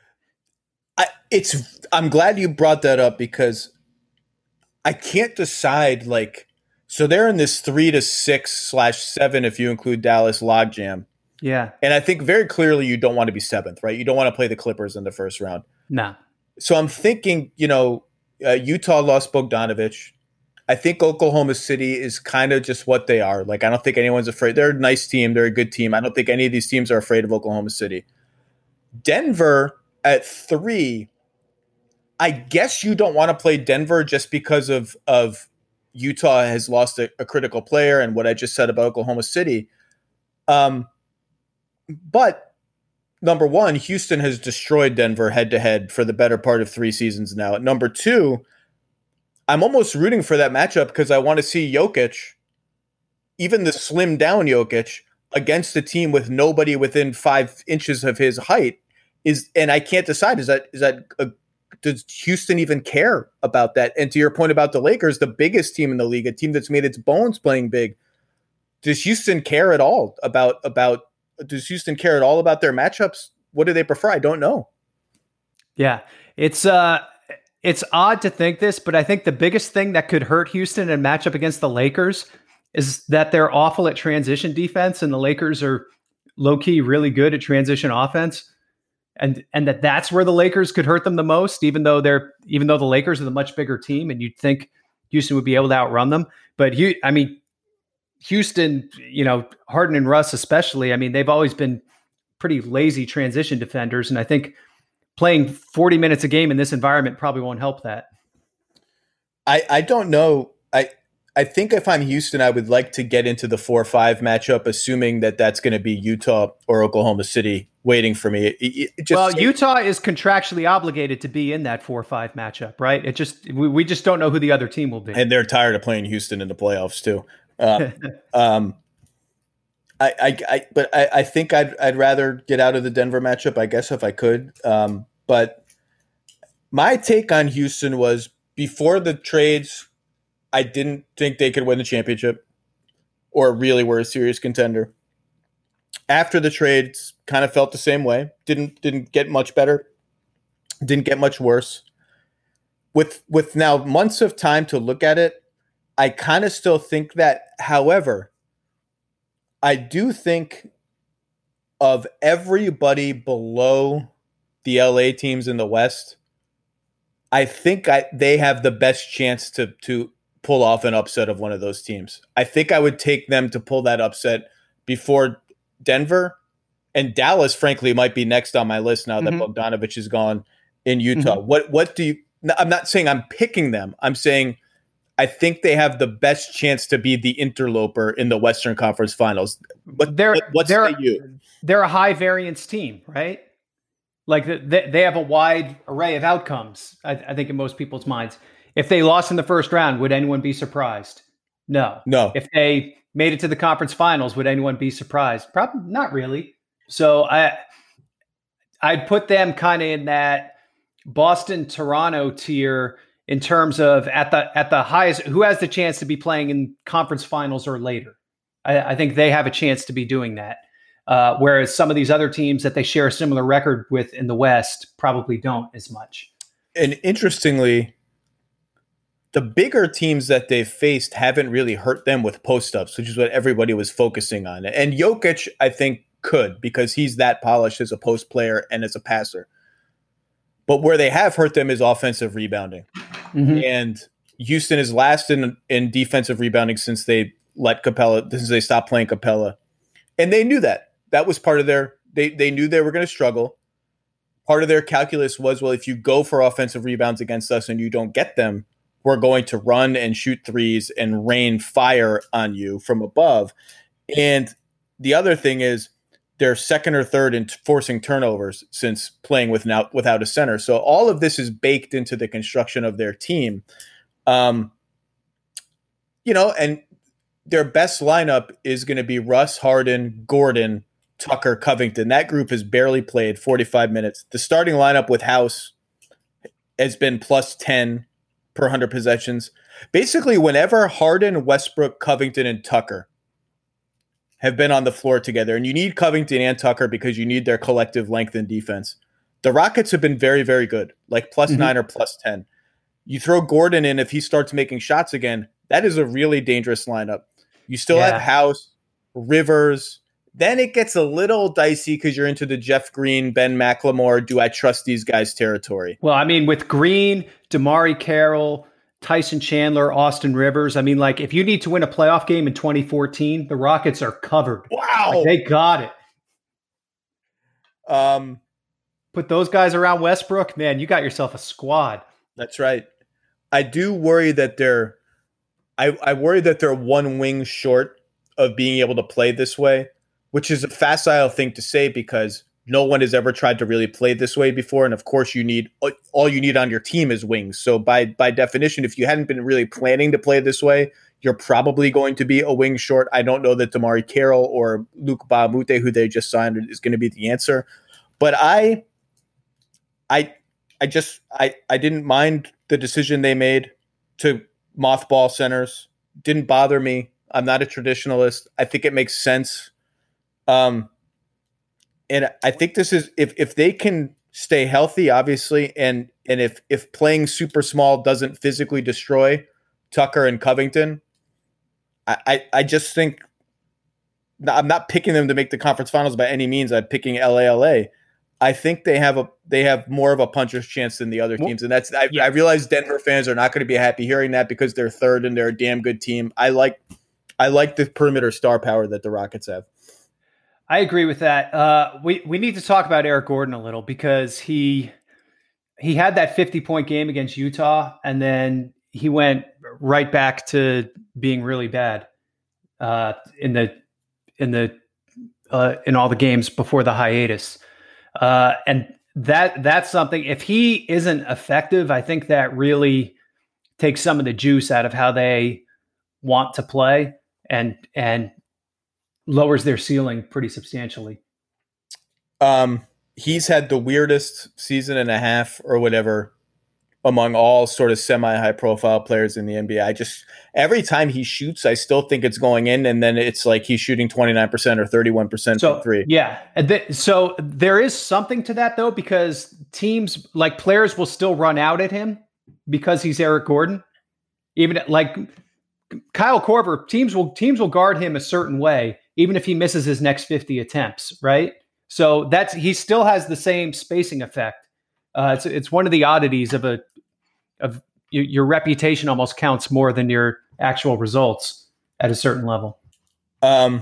B: I, it's I'm glad you brought that up because I can't decide. Like, so they're in this three to six slash seven if you include Dallas logjam.
C: Yeah,
B: and I think very clearly you don't want to be seventh, right? You don't want to play the Clippers in the first round.
C: No.
B: So I'm thinking, you know, uh, Utah lost Bogdanovich. I think Oklahoma City is kind of just what they are. Like, I don't think anyone's afraid. They're a nice team. They're a good team. I don't think any of these teams are afraid of Oklahoma City. Denver at three. I guess you don't want to play Denver just because of, of Utah has lost a, a critical player and what I just said about Oklahoma City. Um, but number one, Houston has destroyed Denver head to head for the better part of three seasons now. At number two, I'm almost rooting for that matchup because I want to see Jokic, even the slimmed down Jokic, against a team with nobody within five inches of his height. Is and I can't decide, is that is that a, does Houston even care about that? And to your point about the Lakers, the biggest team in the league, a team that's made its bones playing big, does Houston care at all about about does Houston care at all about their matchups? What do they prefer? I don't know.
C: Yeah, it's uh it's odd to think this, but I think the biggest thing that could hurt Houston and match up against the Lakers is that they're awful at transition defense, and the Lakers are low key really good at transition offense, and and that that's where the Lakers could hurt them the most, even though they're even though the Lakers are the much bigger team, and you'd think Houston would be able to outrun them. But you, I mean, Houston, you know, Harden and Russ especially. I mean, they've always been pretty lazy transition defenders, and I think playing forty minutes a game in this environment probably won't help that.
B: I I don't know. I. I think if I'm Houston, I would like to get into the four five matchup, assuming that that's going to be Utah or Oklahoma City waiting for me. It, it, it just,
C: well, Utah is contractually obligated to be in that four five matchup, right? It just we, we just don't know who the other team will be.
B: And they're tired of playing Houston in the playoffs too. Uh, um, I, I, I, but I, I think I'd I'd rather get out of the Denver matchup, I guess, if I could. Um, but my take on Houston was before the trades, I didn't think they could win the championship or really were a serious contender. After the trades, kind of felt the same way. Didn't didn't get much better. Didn't get much worse. With with now months of time to look at it, I kind of still think that. However, I do think of everybody below the L A teams in the West, I think I, they have the best chance to to pull off an upset of one of those teams. I think I would take them to pull that upset before Denver, and Dallas, frankly, might be next on my list now mm-hmm. that Bogdanovich is gone in Utah. Mm-hmm. What what do you I'm not saying I'm picking them. I'm saying I think they have the best chance to be the interloper in the Western Conference Finals. But
C: they're
B: what's
C: they're,
B: you?
C: They're a high variance team, right? Like they, they have a wide array of outcomes, I, I think, in most people's minds. If they lost in the first round, would anyone be surprised? No.
B: No.
C: If they made it to the conference finals, would anyone be surprised? Probably not really. So I, I'd put them kind of in that Boston, Toronto tier in terms of at the at the highest, who has the chance to be playing in conference finals or later. I, I think they have a chance to be doing that. Uh, whereas some of these other teams that they share a similar record with in the West probably don't as much.
B: And interestingly, the bigger teams that they've faced haven't really hurt them with post-ups, which is what everybody was focusing on. And Jokic, I think, could because he's that polished as a post player and as a passer. But where they have hurt them is offensive rebounding. Mm-hmm. And Houston is last in, in defensive rebounding since they let Capella, since they stopped playing Capella. And they knew that. That was part of their, they, they knew they were going to struggle. Part of their calculus was, well, if you go for offensive rebounds against us and you don't get them, we're going to run and shoot threes and rain fire on you from above. And the other thing is they're second or third in forcing turnovers since playing without, without a center. So all of this is baked into the construction of their team. Um, you know, and their best lineup is going to be Russ, Harden, Gordon, Tucker, Covington. That group has barely played forty-five minutes. The starting lineup with House has been plus ten per one hundred possessions. Basically, whenever Harden, Westbrook, Covington, and Tucker have been on the floor together, and you need Covington and Tucker because you need their collective length and defense, the Rockets have been very, very good, like plus mm-hmm. nine or plus ten. You throw Gordon in if he starts making shots again, that is a really dangerous lineup. You still yeah. have House, Rivers. Then it gets a little dicey because you're into the Jeff Green, Ben McLemore, do I trust these guys territory.
C: Well, I mean, with Green, DeMarre Carroll, Tyson Chandler, Austin Rivers, I mean, like, if you need to win a playoff game in twenty fourteen, the Rockets are covered.
B: Wow.
C: Like, they got it.
B: Um,
C: Put those guys around Westbrook, man, you got yourself a squad.
B: That's right. I do worry that they're I, I worry that they're one wing short of being able to play this way, which is a facile thing to say because no one has ever tried to really play this way before. And of course, you need all you need on your team is wings. So by by definition, if you hadn't been really planning to play this way, you're probably going to be a wing short. I don't know that DeMarre Carroll or Luke Bahamute, who they just signed, is going to be the answer. But I, I, I just I I didn't mind the decision they made to mothball centers. Didn't bother me. I'm not a traditionalist. I think it makes sense. Um, and I think this is if if they can stay healthy, obviously, and and if if playing super small doesn't physically destroy Tucker and Covington, I, I, I just think I'm not picking them to make the conference finals by any means. I'm picking L A L A. I think they have a they have more of a puncher's chance than the other teams, and that's I, yeah. I realize Denver fans are not going to be happy hearing that because they're third and they're a damn good team. I like I like the perimeter star power that the Rockets have.
C: I agree with that. Uh, we we need to talk about Eric Gordon a little because he he had that fifty point game against Utah, and then he went right back to being really bad uh, in the in the uh, in all the games before the hiatus. Uh, and that that's something, if he isn't effective, I think that really takes some of the juice out of how they want to play and and lowers their ceiling pretty substantially.
B: Um, he's had the weirdest season and a half or whatever among all sort of semi-high profile players in the N B A. I just, every time he shoots, I still think it's going in, and then it's like he's shooting twenty-nine percent or thirty-one percent
C: so,
B: from three.
C: Yeah. Th- so there is something to that though, because teams, like players will still run out at him because he's Eric Gordon. Even like Kyle Korver, teams will, teams will guard him a certain way, even if he misses his next fifty attempts. Right. So that's, he still has the same spacing effect. Uh, it's, it's one of the oddities of a, of your, your reputation almost counts more than your actual results at a certain level.
B: Um,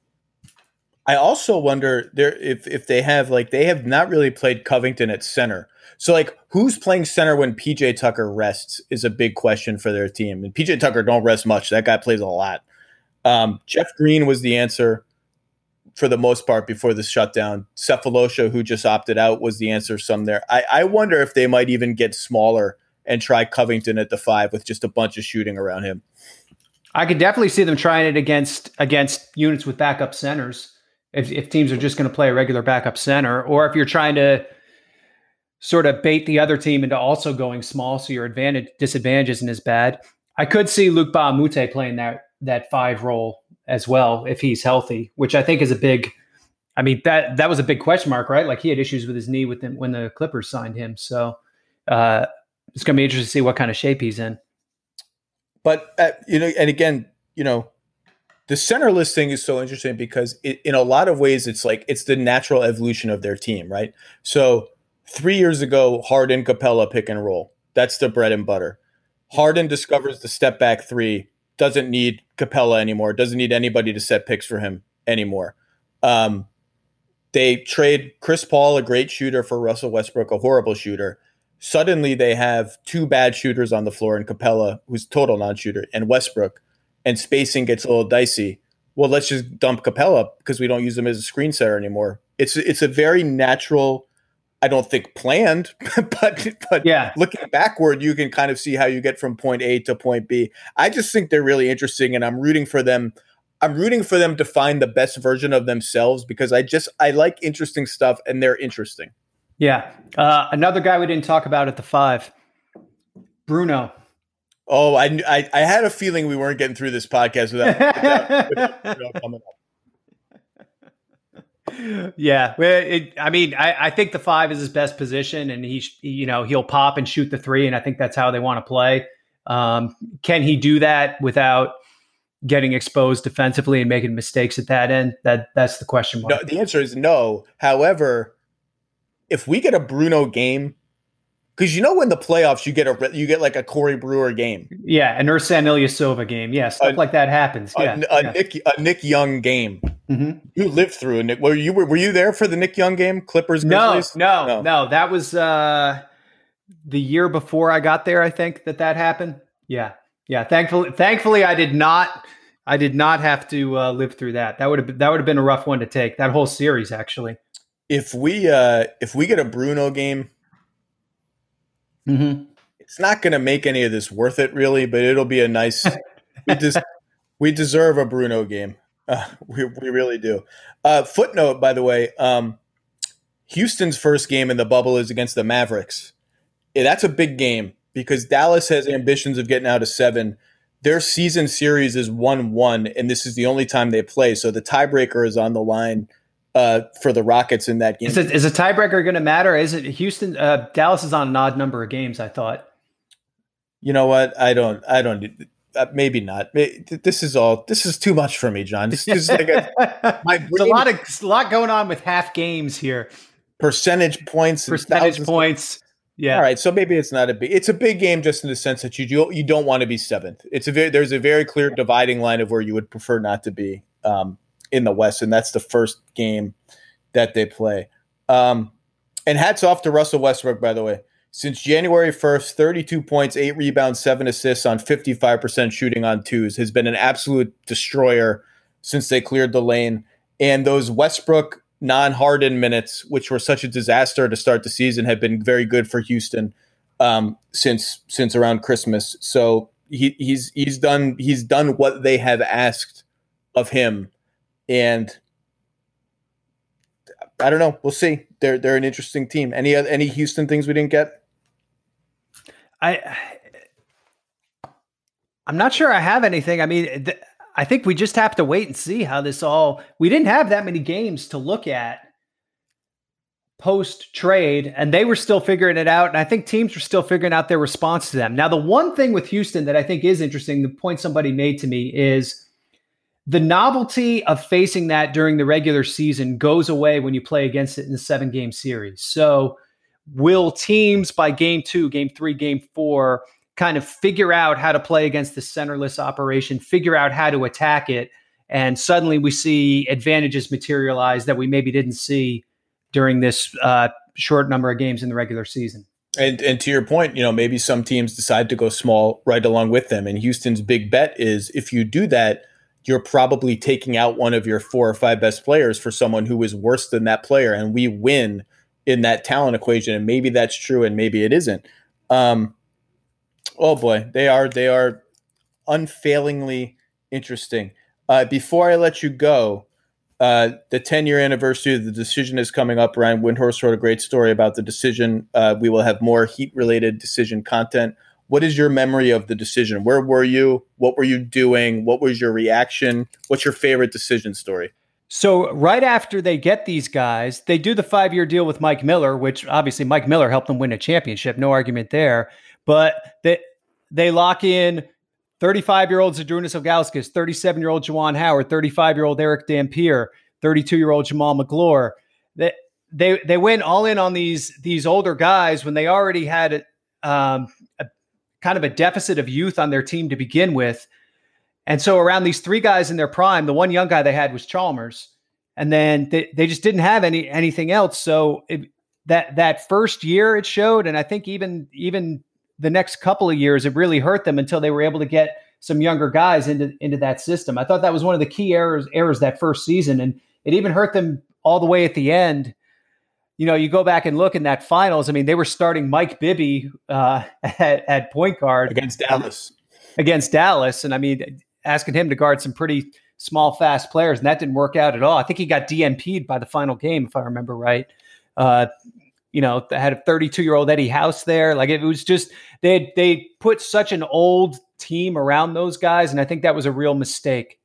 B: I also wonder there if if they have like they have not really played Covington at center. So like who's playing center when P J Tucker rests is a big question for their team. And P J Tucker don't rest much. That guy plays a lot. Um, Jeff Green was the answer for the most part before the shutdown. Cephalosha, who just opted out, was the answer some there. I, I wonder if they might even get smaller and try Covington at the five with just a bunch of shooting around him.
C: I could definitely see them trying it against against units with backup centers. If, if teams are just going to play a regular backup center, or if you're trying to sort of bait the other team into also going small, so your advantage disadvantage isn't as bad. I could see Luc Mbah a Moute playing that that five role as well if he's healthy, which I think is a big. I mean that that was a big question mark, right? Like he had issues with his knee with them when the Clippers signed him, so uh, it's going to be interesting to see what kind of shape he's in.
B: But uh, you know, and again, you know. The center list thing is so interesting because it, in a lot of ways, it's like it's the natural evolution of their team, right? So three years ago, Harden, Capella, pick and roll. That's the bread and butter. Harden discovers the step back three, doesn't need Capella anymore, doesn't need anybody to set picks for him anymore. Um, they trade Chris Paul, a great shooter, for Russell Westbrook, a horrible shooter. Suddenly they have two bad shooters on the floor in Capella, who's total non-shooter, and Westbrook. And spacing gets a little dicey. Well, let's just dump Capella because we don't use him as a screen setter anymore. It's it's a very natural, I don't think planned, but but
C: yeah.
B: Looking backward, you can kind of see how you get from point A to point B. I just think they're really interesting, and I'm rooting for them. I'm rooting for them to find the best version of themselves because I just I like interesting stuff, and they're interesting.
C: Yeah. Uh, another guy we didn't talk about at the five, Bruno.
B: Oh, I, I I had a feeling we weren't getting through this podcast without, without, without you know, coming
C: up. Yeah, well, it, I mean, I, I think the five is his best position, and he, you know, he'll pop and shoot the three, and I think that's how they want to play. Um, can he do that without getting exposed defensively and making mistakes at that end? That that's the question mark.
B: No, the answer is no. However, if we get a Bruno game. Because you know in the playoffs you get a you get like a Corey Brewer game,
C: yeah, an Ersan Ilyasova game, yeah, stuff a, like that happens. Yeah,
B: a, a
C: yeah.
B: Nick a Nick Young game.
C: Mm-hmm.
B: You lived through it. Were you were, were you there for the Nick Young game? Clippers, Grizzlies?
C: No, no, no, no. That was uh, the year before I got there. I think that that happened. Yeah, yeah. Thankfully, thankfully, I did not. I did not have to uh, live through that. That would have that would have been a rough one to take. That whole series, actually.
B: If we uh, if we get a Bruno game.
C: Mm-hmm.
B: It's not going to make any of this worth it, really, but it'll be a nice. we, des- we deserve a Bruno game. Uh, we we really do. Uh, footnote, by the way, um, Houston's first game in the bubble is against the Mavericks. Yeah, that's a big game because Dallas has ambitions of getting out of seven. Their season series is one one, and this is the only time they play. So the tiebreaker is on the line. Uh, for the Rockets in that game.
C: Is, it, is a tiebreaker going to matter? Is it Houston? Uh, Dallas is on an odd number of games, I thought.
B: You know what? I don't. I don't. uh, maybe not. This is all. This is too much for me, John. This is like a, my
C: There's a lot of a lot going on with half games here.
B: Percentage points,
C: percentage points. Yeah.
B: All right. So maybe it's not a big. It's a big game just in the sense that you do, you don't want to be seventh. It's a very, there's a very clear dividing line of where you would prefer not to be um, in the West, and that's the first game that they play. Um, and hats off to Russell Westbrook, by the way. Since January first, thirty-two points, eight rebounds, seven assists on fifty-five percent shooting on twos, has been an absolute destroyer since they cleared the lane. And those Westbrook non-Harden minutes, which were such a disaster to start the season, have been very good for Houston um, since since around Christmas. So he, he's he's done he's done what they have asked of him, and I don't know. We'll see. They're they're an interesting team. Any any Houston things we didn't get?
C: I I'm not sure I have anything. I mean, th- I think we just have to wait and see how this all. We didn't have that many games to look at post trade, and they were still figuring it out. And I think teams were still figuring out their response to them. Now, the one thing with Houston that I think is interesting, the point somebody made to me, is the novelty of facing that during the regular season goes away when you play against it in the seven game series. So will teams by game two, game three, game four kind of figure out how to play against the centerless operation, figure out how to attack it, and suddenly we see advantages materialize that we maybe didn't see during this uh, short number of games in the regular season.
B: And and to your point, you know, maybe some teams decide to go small right along with them. And Houston's big bet is if you do that, you're probably taking out one of your four or five best players for someone who is worse than that player, and we win in that talent equation. And maybe that's true, and maybe it isn't. Um, oh boy, they are they are unfailingly interesting. Uh, before I let you go, uh, the ten-year anniversary of the decision is coming up. Ryan Windhorst wrote a great story about the decision. Uh, we will have more Heat-related decision content. What is your memory of the decision? Where were you? What were you doing? What was your reaction? What's your favorite decision story?
C: So right after they get these guys, they do the five-year deal with Mike Miller, which obviously Mike Miller helped them win a championship. No argument there. But they, they lock in thirty-five-year-old Zydrunas Ilgauskas, thirty-seven-year-old Juwan Howard, thirty-five-year-old Eric Dampier, thirty-two-year-old Jamal McGlure. They, they, they went all in on these, these older guys when they already had um, a kind of a deficit of youth on their team to begin with. And so around these three guys in their prime, the one young guy they had was Chalmers, and then they, they just didn't have any anything else. So it, that that first year it showed, and I think even even the next couple of years it really hurt them until they were able to get some younger guys into into that system. I thought that was one of the key errors errors that first season, and it even hurt them all the way at the end. You know, you go back and look in that finals. I mean, they were starting Mike Bibby uh, at, at point guard
B: against Dallas.
C: Against Dallas, and I mean, asking him to guard some pretty small, fast players, and that didn't work out at all. I think he got D N P'd by the final game, if I remember right. Uh, you know, they had a thirty-two-year-old Eddie House there. Like, it was just they they put such an old team around those guys, and I think that was a real mistake.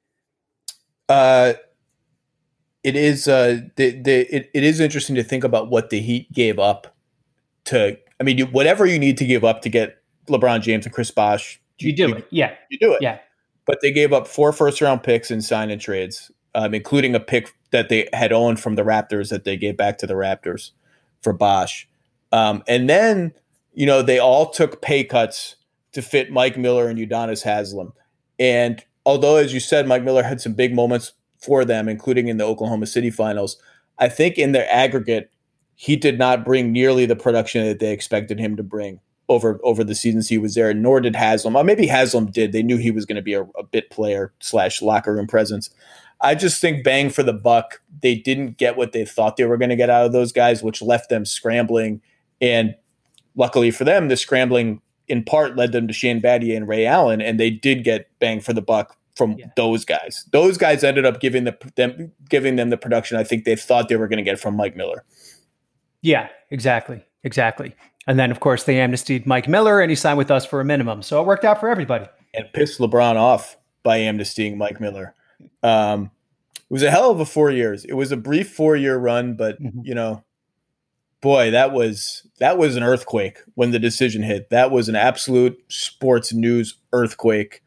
B: Uh, it is. Uh, the, the, it, it is interesting to think about what the Heat gave up to. I mean, you, whatever you need to give up to get LeBron James and Chris Bosh,
C: you, you do
B: you,
C: it. Yeah,
B: you do it.
C: Yeah.
B: But they gave up four first-round picks in sign and trades, um, including a pick that they had owned from the Raptors that they gave back to the Raptors for Bosh. Um, and then, you know, they all took pay cuts to fit Mike Miller and Udonis Haslem. And although, as you said, Mike Miller had some big moments for them, including in the Oklahoma City finals, I think in their aggregate, he did not bring nearly the production that they expected him to bring over over the seasons he was there, nor did Haslem. Or maybe Haslem did. They knew he was going to be a, a bit player slash locker room presence. I just think bang for the buck, they didn't get what they thought they were going to get out of those guys, which left them scrambling. And luckily for them, the scrambling in part led them to Shane Battier and Ray Allen, and they did get bang for the buck from yeah. those guys. Those guys ended up giving the, them giving them the production I think they thought they were going to get from Mike Miller.
C: Yeah, exactly. Exactly. And then, of course, they amnestied Mike Miller, and he signed with us for a minimum. So it worked out for everybody.
B: And pissed LeBron off by amnestying Mike Miller. Um, it was a hell of a four years. It was a brief four-year run, but, mm-hmm. you know, boy, that was that was an earthquake when the decision hit. That was an absolute sports news earthquake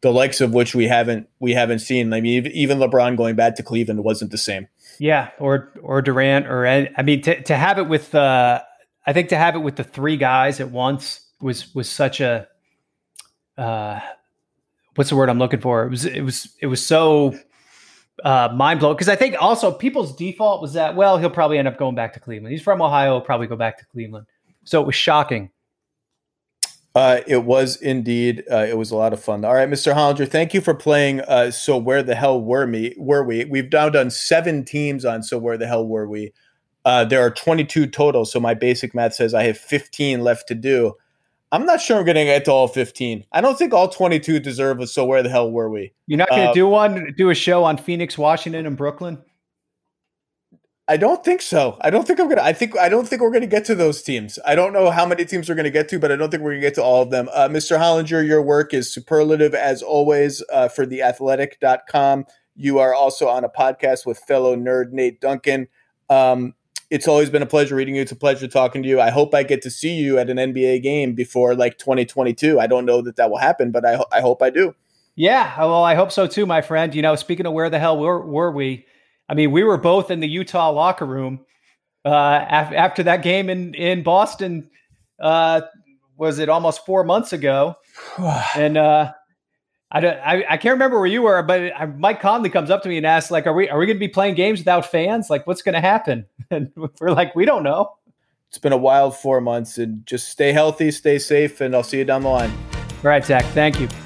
B: the likes of which we haven't we haven't seen. I mean, even LeBron going back to Cleveland wasn't the same. Yeah,
C: or or Durant, or I mean, to to have it with uh, I think to have it with the three guys at once was was such a uh, what's the word I'm looking for? It was it was it was so uh, mind blowing, because I think also people's default was that, well, he'll probably end up going back to Cleveland. He's from Ohio, he'll probably go back to Cleveland. So it was shocking.
B: Uh, it was indeed. Uh, it was a lot of fun. All right, Mister Hollinger, thank you for playing. Uh, so where the hell were me? Were we? We've now done seven teams on So Where the Hell Were We? Uh, there are twenty-two total. So my basic math says I have fifteen left to do. I'm not sure I'm going to get to all fifteen. I don't think all twenty-two deserve a So Where the Hell Were We?
C: You're not going to
B: uh,
C: do one, do a show on Phoenix, Washington, and Brooklyn?
B: I don't think so. I don't think I'm gonna. I think I don't think we're gonna get to those teams. I don't know how many teams we're gonna get to, but I don't think we're gonna get to all of them. Uh, Mister Hollinger, your work is superlative as always uh, for the athletic dot com. You are also on a podcast with fellow nerd Nate Duncan. Um, it's always been a pleasure reading you. It's a pleasure talking to you. I hope I get to see you at an N B A game before like twenty twenty-two. I don't know that that will happen, but I ho- I hope I do.
C: Yeah, well, I hope so too, my friend. You know, speaking of where the hell were were we? I mean, we were both in the Utah locker room uh, af- after that game in, in Boston. Uh, was it almost four months ago? And uh, I, don't, I I can't remember where you were, but I, Mike Conley comes up to me and asks, like, "Are we are we going to be playing games without fans? Like, what's going to happen?" And we're like, "We don't know."
B: It's been a wild four months, and just stay healthy, stay safe, and I'll see you down the line.
C: All right, Zach. Thank you.